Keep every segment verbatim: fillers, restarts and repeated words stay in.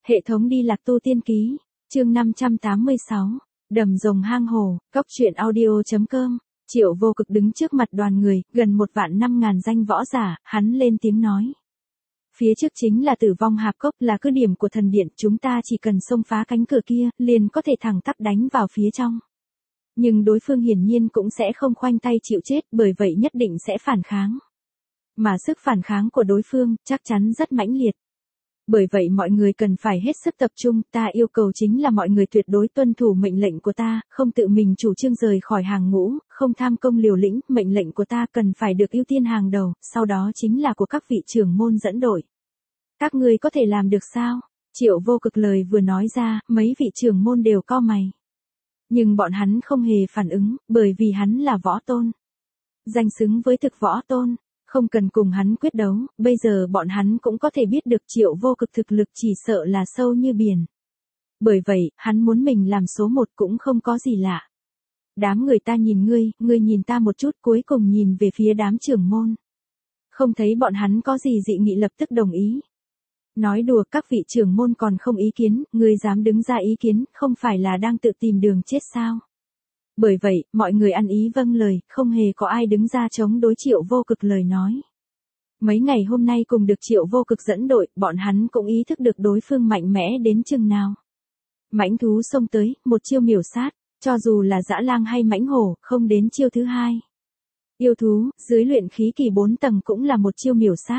Hệ thống đi lạc tu tiên ký, chương năm trăm tám mươi sáu, đầm rồng hang hồ, cóc truyện audio.com. Triệu Vô Cực đứng trước mặt đoàn người, gần một vạn năm ngàn danh võ giả, hắn lên tiếng nói. Phía trước chính là Tử Vong Hạp Cốc, là cứ điểm của thần điện, chúng ta chỉ cần xông phá cánh cửa kia, liền có thể thẳng tắp đánh vào phía trong. Nhưng đối phương hiển nhiên cũng sẽ không khoanh tay chịu chết, bởi vậy nhất định sẽ phản kháng. Mà sức phản kháng của đối phương, chắc chắn rất mãnh liệt. Bởi vậy mọi người cần phải hết sức tập trung, ta yêu cầu chính là mọi người tuyệt đối tuân thủ mệnh lệnh của ta, không tự mình chủ trương rời khỏi hàng ngũ, không tham công liều lĩnh, mệnh lệnh của ta cần phải được ưu tiên hàng đầu, sau đó chính là của các vị trưởng môn dẫn đội. Các ngươi có thể làm được sao? Triệu Vô Cực lời vừa nói ra, mấy vị trưởng môn đều cau mày. Nhưng bọn hắn không hề phản ứng, bởi vì hắn là võ tôn. Danh xứng với thực võ tôn. Không cần cùng hắn quyết đấu, bây giờ bọn hắn cũng có thể biết được Triệu Vô Cực thực lực chỉ sợ là sâu như biển. Bởi vậy, hắn muốn mình làm số một cũng không có gì lạ. Đám người ta nhìn ngươi, ngươi nhìn ta một chút, cuối cùng nhìn về phía đám trưởng môn. Không thấy bọn hắn có gì dị nghị, lập tức đồng ý. Nói đùa, các vị trưởng môn còn không ý kiến, ngươi dám đứng ra ý kiến, không phải là đang tự tìm đường chết sao? Bởi vậy, mọi người ăn ý vâng lời, không hề có ai đứng ra chống đối Triệu Vô Cực lời nói. Mấy ngày hôm nay cùng được Triệu Vô Cực dẫn đội, bọn hắn cũng ý thức được đối phương mạnh mẽ đến chừng nào. Mãnh thú xông tới, một chiêu miểu sát, cho dù là dã lang hay mãnh hổ, không đến chiêu thứ hai. Yêu thú, dưới luyện khí kỳ bốn tầng cũng là một chiêu miểu sát.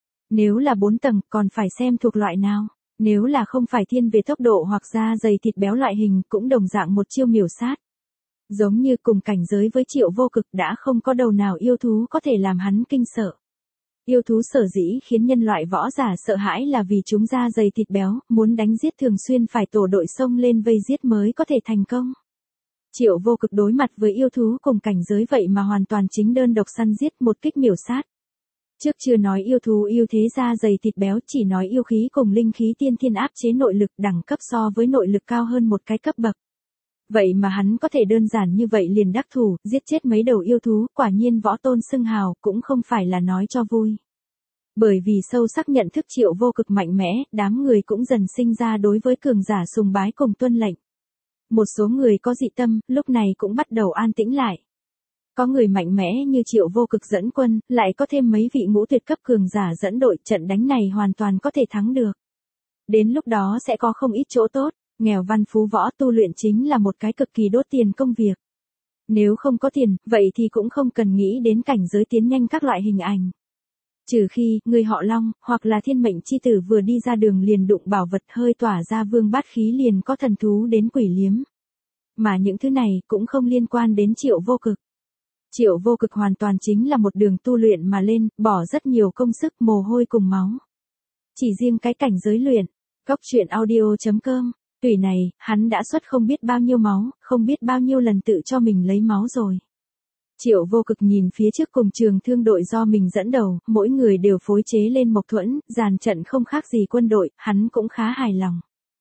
Nếu là bốn tầng, còn phải xem thuộc loại nào. Nếu là không phải thiên về tốc độ hoặc da dày thịt béo loại hình, cũng đồng dạng một chiêu miểu sát. Giống như cùng cảnh giới với Triệu Vô Cực, đã không có đầu nào yêu thú có thể làm hắn kinh sợ. Yêu thú sở dĩ khiến nhân loại võ giả sợ hãi là vì chúng da dày thịt béo, muốn đánh giết thường xuyên phải tổ đội xông lên vây giết mới có thể thành công. Triệu Vô Cực đối mặt với yêu thú cùng cảnh giới vậy mà hoàn toàn chính đơn độc săn giết, một kích miểu sát. Trước chưa nói yêu thú yêu thế da dày thịt béo, chỉ nói yêu khí cùng linh khí tiên thiên áp chế nội lực, đẳng cấp so với nội lực cao hơn một cái cấp bậc. Vậy mà hắn có thể đơn giản như vậy liền đắc thủ, giết chết mấy đầu yêu thú, quả nhiên võ tôn xưng hào, cũng không phải là nói cho vui. Bởi vì sâu sắc nhận thức Triệu Vô Cực mạnh mẽ, đám người cũng dần sinh ra đối với cường giả sùng bái cùng tuân lệnh. Một số người có dị tâm, lúc này cũng bắt đầu an tĩnh lại. Có người mạnh mẽ như Triệu Vô Cực dẫn quân, lại có thêm mấy vị ngũ tuyệt cấp cường giả dẫn đội, trận đánh này hoàn toàn có thể thắng được. Đến lúc đó sẽ có không ít chỗ tốt. Nghèo văn phú võ, tu luyện chính là một cái cực kỳ đốt tiền công việc. Nếu không có tiền, vậy thì cũng không cần nghĩ đến cảnh giới tiến nhanh các loại hình ảnh. Trừ khi, người họ Long, hoặc là thiên mệnh chi tử vừa đi ra đường liền đụng bảo vật hơi tỏa ra vương bát khí liền có thần thú đến quỷ liếm. Mà những thứ này cũng không liên quan đến Triệu Vô Cực. Triệu Vô Cực hoàn toàn chính là một đường tu luyện mà lên, bỏ rất nhiều công sức, mồ hôi cùng máu. Chỉ riêng cái cảnh giới luyện, cóc truyện audio.com. Tùy này, hắn đã xuất không biết bao nhiêu máu, không biết bao nhiêu lần tự cho mình lấy máu rồi. Triệu Vô Cực nhìn phía trước cùng trường thương đội do mình dẫn đầu, mỗi người đều phối chế lên mộc thuẫn, dàn trận không khác gì quân đội, hắn cũng khá hài lòng.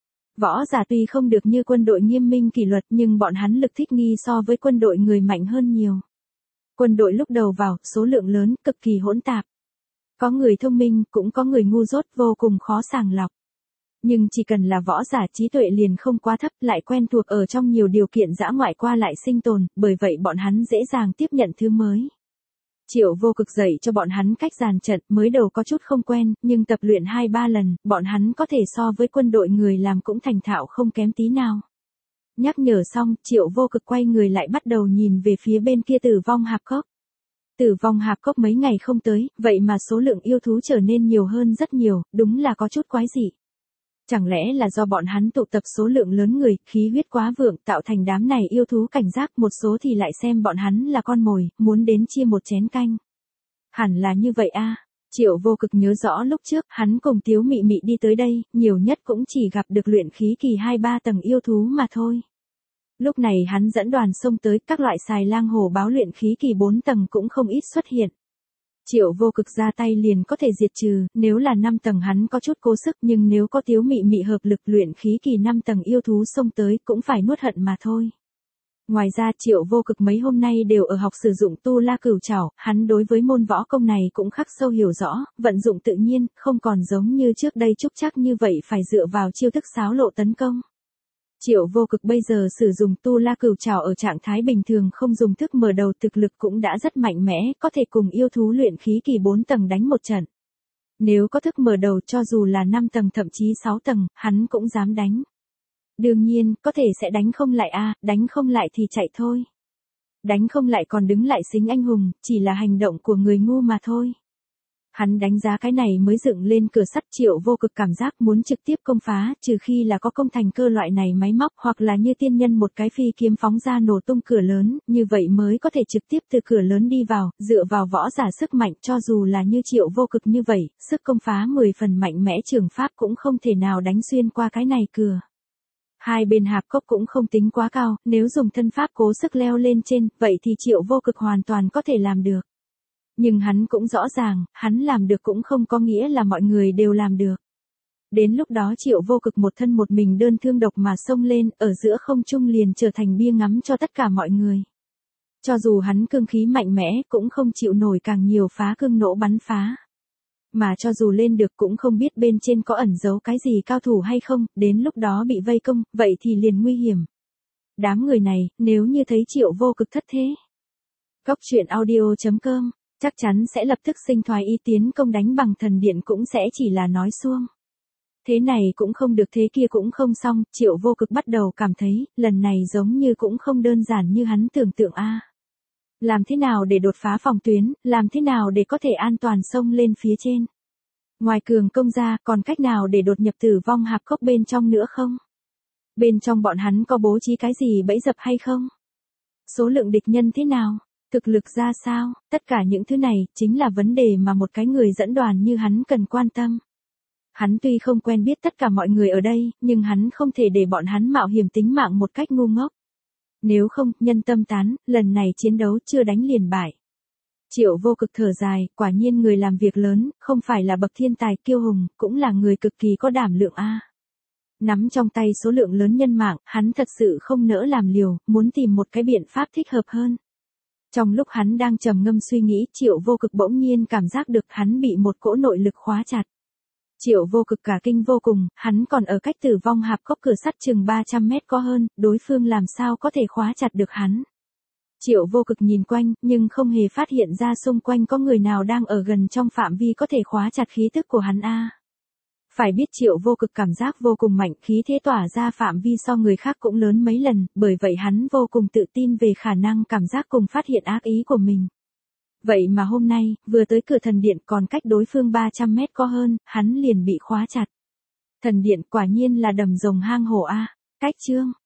Võ giả tuy không được như quân đội nghiêm minh kỷ luật nhưng bọn hắn lực thích nghi so với quân đội người mạnh hơn nhiều. Quân đội lúc đầu vào, số lượng lớn, cực kỳ hỗn tạp. Có người thông minh, cũng có người ngu dốt, vô cùng khó sàng lọc. Nhưng chỉ cần là võ giả trí tuệ liền không quá thấp, lại quen thuộc ở trong nhiều điều kiện dã ngoại qua lại sinh tồn, bởi vậy bọn hắn dễ dàng tiếp nhận thứ mới. Triệu Vô Cực dạy cho bọn hắn cách dàn trận, mới đầu có chút không quen, nhưng tập luyện hai ba lần, bọn hắn có thể so với quân đội người làm cũng thành thạo không kém tí nào. Nhắc nhở xong, Triệu Vô Cực quay người lại bắt đầu nhìn về phía bên kia Tử Vong Hạp Cốc. Tử Vong Hạp Cốc mấy ngày không tới, vậy mà số lượng yêu thú trở nên nhiều hơn rất nhiều, đúng là có chút quái dị. Chẳng lẽ là do bọn hắn tụ tập số lượng lớn người, khí huyết quá vượng, tạo thành đám này yêu thú cảnh giác, một số thì lại xem bọn hắn là con mồi, muốn đến chia một chén canh. Hẳn là như vậy a. Triệu Vô Cực nhớ rõ lúc trước, hắn cùng Tiếu Mị Mị đi tới đây, nhiều nhất cũng chỉ gặp được luyện khí kỳ hai ba tầng yêu thú mà thôi. Lúc này hắn dẫn đoàn xông tới, các loại xài lang hổ báo luyện khí kỳ bốn tầng cũng không ít xuất hiện. Triệu Vô Cực ra tay liền có thể diệt trừ, nếu là năm tầng hắn có chút cố sức nhưng nếu có Tiếu Mị Mị hợp lực luyện khí kỳ năm tầng yêu thú xông tới cũng phải nuốt hận mà thôi. Ngoài ra Triệu Vô Cực mấy hôm nay đều ở học sử dụng tu la cửu trảo, hắn đối với môn võ công này cũng khắc sâu hiểu rõ, vận dụng tự nhiên, không còn giống như trước đây trúc trắc như vậy phải dựa vào chiêu thức xáo lộ tấn công. Triệu Vô Cực bây giờ sử dụng tu la cửu trảo ở trạng thái bình thường không dùng thức mở đầu thực lực cũng đã rất mạnh mẽ, có thể cùng yêu thú luyện khí kỳ bốn tầng đánh một trận. Nếu có thức mở đầu cho dù là năm tầng thậm chí sáu tầng, hắn cũng dám đánh. Đương nhiên, có thể sẽ đánh không lại a, à, đánh không lại thì chạy thôi. Đánh không lại còn đứng lại xính anh hùng, chỉ là hành động của người ngu mà thôi. Hắn đánh giá cái này mới dựng lên cửa sắt. Triệu Vô Cực cảm giác muốn trực tiếp công phá, trừ khi là có công thành cơ loại này máy móc hoặc là như tiên nhân một cái phi kiếm phóng ra nổ tung cửa lớn, như vậy mới có thể trực tiếp từ cửa lớn đi vào, dựa vào võ giả sức mạnh cho dù là như Triệu Vô Cực như vậy, sức công phá mười phần mạnh mẽ trường pháp cũng không thể nào đánh xuyên qua cái này cửa. Hai bên hạp cốc cũng không tính quá cao, nếu dùng thân pháp cố sức leo lên trên, vậy thì Triệu Vô Cực hoàn toàn có thể làm được. Nhưng hắn cũng rõ ràng, hắn làm được cũng không có nghĩa là mọi người đều làm được. Đến lúc đó Triệu Vô Cực một thân một mình đơn thương độc mà xông lên, ở giữa không trung liền trở thành bia ngắm cho tất cả mọi người. Cho dù hắn cương khí mạnh mẽ, cũng không chịu nổi càng nhiều phá cương nổ bắn phá. Mà cho dù lên được cũng không biết bên trên có ẩn giấu cái gì cao thủ hay không, đến lúc đó bị vây công, vậy thì liền nguy hiểm. Đám người này, nếu như thấy Triệu Vô Cực thất thế. Góc truyện audio chấm com, chắc chắn sẽ lập tức sinh thoái ý tiến công đánh bằng thần điện cũng sẽ chỉ là nói suông. Thế này cũng không được thế kia cũng không xong, Triệu Vô Cực bắt đầu cảm thấy, lần này giống như cũng không đơn giản như hắn tưởng tượng a. À. Làm thế nào để đột phá phòng tuyến, làm thế nào để có thể an toàn xông lên phía trên. Ngoài cường công ra, còn cách nào để đột nhập tử vong hạp cốc bên trong nữa không? Bên trong bọn hắn có bố trí cái gì bẫy dập hay không? Số lượng địch nhân thế nào? Thực lực ra sao? Tất cả những thứ này, chính là vấn đề mà một cái người dẫn đoàn như hắn cần quan tâm. Hắn tuy không quen biết tất cả mọi người ở đây, nhưng hắn không thể để bọn hắn mạo hiểm tính mạng một cách ngu ngốc. Nếu không, nhân tâm tán, lần này chiến đấu chưa đánh liền bại. Triệu Vô Cực thở dài, quả nhiên người làm việc lớn, không phải là bậc thiên tài kiêu hùng, cũng là người cực kỳ có đảm lượng a. Nắm trong tay số lượng lớn nhân mạng, hắn thật sự không nỡ làm liều, muốn tìm một cái biện pháp thích hợp hơn. Trong lúc hắn đang trầm ngâm suy nghĩ, Triệu Vô Cực bỗng nhiên cảm giác được hắn bị một cỗ nội lực khóa chặt. Triệu Vô Cực cả kinh vô cùng, hắn còn ở cách tử vong hạp cốc cửa sắt chừng ba trăm mét có hơn, đối phương làm sao có thể khóa chặt được hắn. Triệu Vô Cực nhìn quanh, nhưng không hề phát hiện ra xung quanh có người nào đang ở gần trong phạm vi có thể khóa chặt khí tức của hắn a. Phải biết Triệu Vô Cực cảm giác vô cùng mạnh, khí thế tỏa ra phạm vi so người khác cũng lớn mấy lần, bởi vậy hắn vô cùng tự tin về khả năng cảm giác cùng phát hiện ác ý của mình. Vậy mà hôm nay, vừa tới cửa thần điện còn cách đối phương ba trăm mét có hơn, hắn liền bị khóa chặt. Thần điện quả nhiên là đầm rồng hang hổ a. Cách chương